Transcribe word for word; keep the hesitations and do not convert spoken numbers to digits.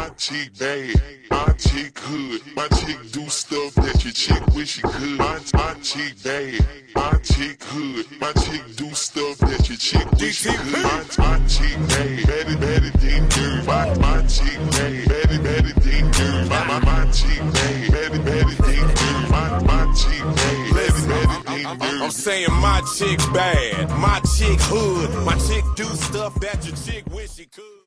My chick bad, my chick hood. My chick do stuff that your chick wish she could. My, my chick bad, my chick hood. My chick do stuff that your chick wish she could. My, my chick bad, better, better than dirt. My, my chick bad, better, better than dirt. My, my, my chick bad, better, better than dirt. My, my chick bad, better, better than dirt. I'm saying my chick bad, my chick hood. My chick do stuff that your chick wish she could.